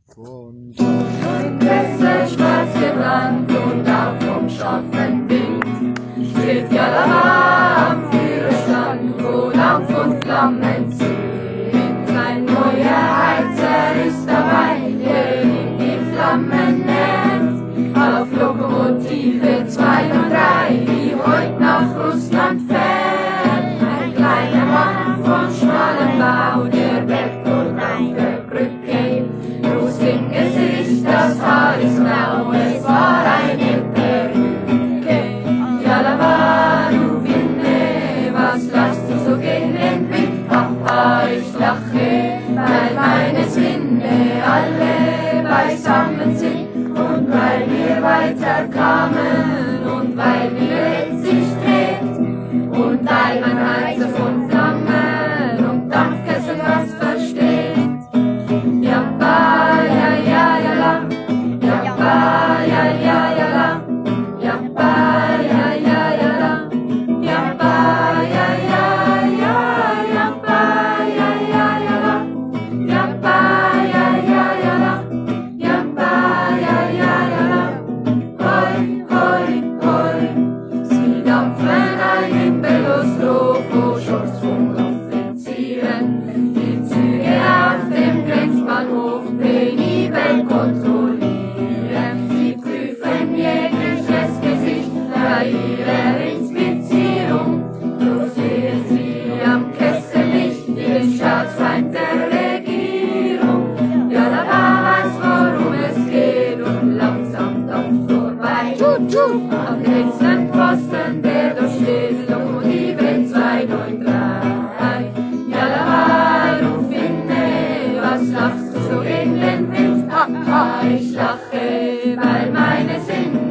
Und ein Kessel schwarz gebrannt und auch vom scharfen Wind steht Jalaba am Führerstand, wo Dampf und Flammen ziehen. Sein neuer Heizer ist dabei, der ihm die Flammen nennt. Auf Lokomotive 2 und 3, die heut nach Russland fährt. Ein kleiner Mann vom schmalen Bau, der wegholt auf der Brücke. Bloß im Gesicht, das Haar ist grau, es war eine Perücke. Jalaba, du Winde, was lachst du so gegen den Wind? Papa, ich lache, weil meine Sinne alle beisammen sind und weil wir weiterkamen und weil die Welt sich dreht und weil man Heizer von Flammen und Dampfkessel was versteht. Jappa, ja, ja, ja, la. Jappa, ja, ja, ja, la. Jappa, ja, ja, ja, la. Jappa, ja, ja, ja, jappa, ja, ja, ja, la. Jappa, ja, ja, ja, la. Jappa, ja, ja, ja, la. Hoi, hoi, hoi. Sie dampfen einen Belostropho-Schutz von Offizieren, die Züge auf dem Grenzbahnhof penibel kontrollieren. Sie prüfen jegliches Gesicht bei ihrer Inspizierung. So sehen sie am Kessel nicht den Staatsfeind der Regierung. Jalaba weiß, worum es geht und langsam dampft vorbei. Am nächsten Posten, der dort steht, Lokomotive 293. Jalaba, du Finne, was lachst du so in den Wind? Ha, ha, ich lache, weil meine Sinne